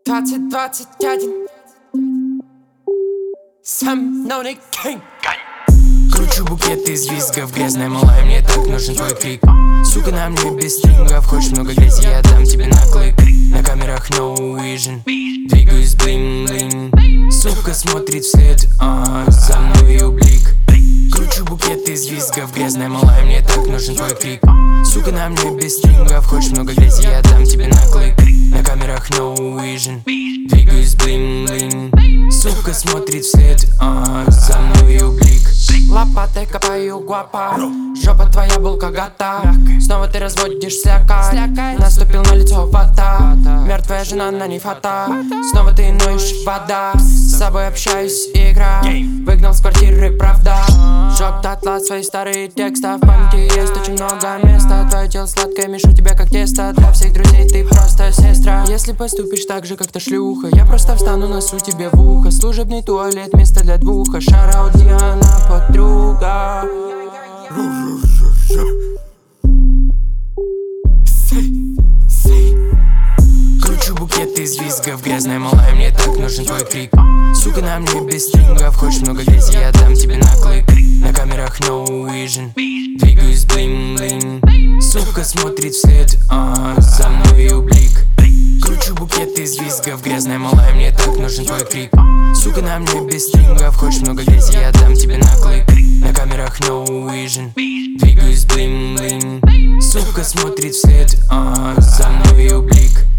2021. Сам новый king. Кручу букет из визгов, грязная малая, мне так нужен твой крик. Сука, на мне без стрингов, хочешь много грязи, я дам тебе наклык. На камерах no vision, двигаюсь блин-блин. Сука смотрит вслед, за мной ее блик. Кручу букет из визгов, грязная малая, мне так нужен твой крик. Сука, на мне без стрингов, хочешь много грязи, я дам тебе наклык. На камерах no vision, двигаюсь блин-блин. Сука смотрит вслед, за мной ее блик. Лопатой копаю гуапа, жопа твоя булка гата. Снова ты разводишь слякоть, наступил на лицо вата. Мертвая жена на ней фата, снова ты ноешь вода. С собой общаюсь, игра, выгнал с квартиры, правда. Жоп дотла свои старые тексты, в памяти есть очень много места. Твое тело сладкое, мешу тебя как тесто. Для всех друзей ты просто сестра. Если поступишь так же, как та шлюха, я просто встану, носу тебе в ухо. Служебный туалет, место для двуха. Шараут Диана, подруга. Кручу букет из визгов, грязная малая, мне так нужен твой крик. Сука, на мне без стрингов, хочешь много грязи, я дам тебе наклык. На камерах no vision, двигаюсь блин-блин. Сука смотрит вслед, за мной ее блик. Кручу букет из визгов, грязная малая, мне так нужен твой крик. Сука, на мне без стрингов, хочешь много грязи, я дам тебе наклык. На камерах no vision, двигаюсь блин-блин. Сука смотрит вслед, за мной ее блик.